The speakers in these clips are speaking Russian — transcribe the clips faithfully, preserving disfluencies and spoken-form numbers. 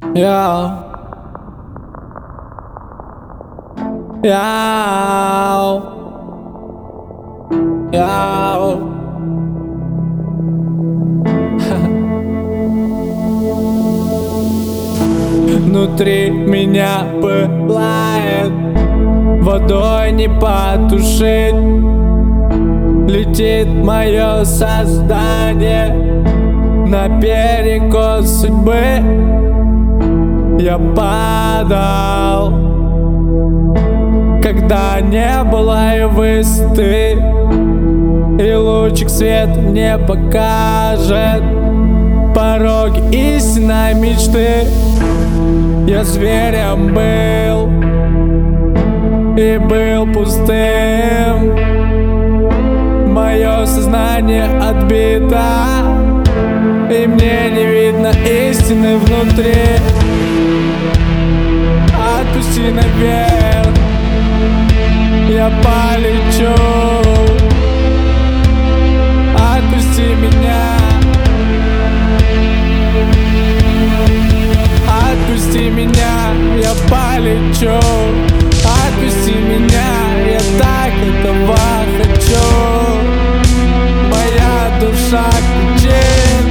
Яу. Яу. Яу. Внутри меня пылает, водой не потушить. Летит мое создание наперекос судьбы. Я падал, когда не было и высоты, и лучик света мне покажет пороги истинной мечты. Я зверем был и был пустым. Мое сознание отбито, и мне не видно истины внутри. Отпусти наверх, я полечу. Отпусти меня. Отпусти меня, я полечу. Отпусти меня, я так этого хочу. Моя душа кричит,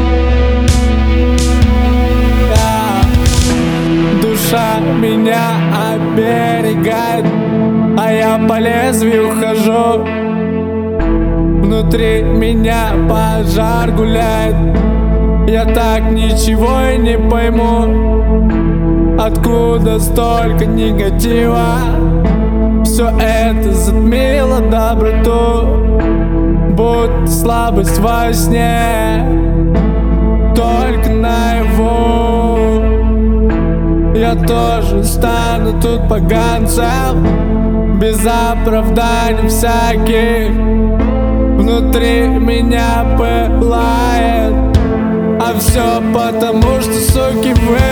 да. Душа меня оберегает, а я по лезвию хожу. Внутри меня пожар гуляет. Я так ничего и не пойму, откуда столько негатива. Все это затмило доброту, будто слабость во сне, только наяву. Я тоже стану тут поганцем, без оправданий всяких. Внутри меня пылает, а все потому, что, суки, вы